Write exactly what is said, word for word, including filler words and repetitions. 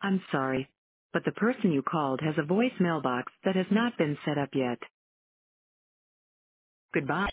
I'm sorry, but the person you called has a voicemail box that has not been set up yet. Goodbye.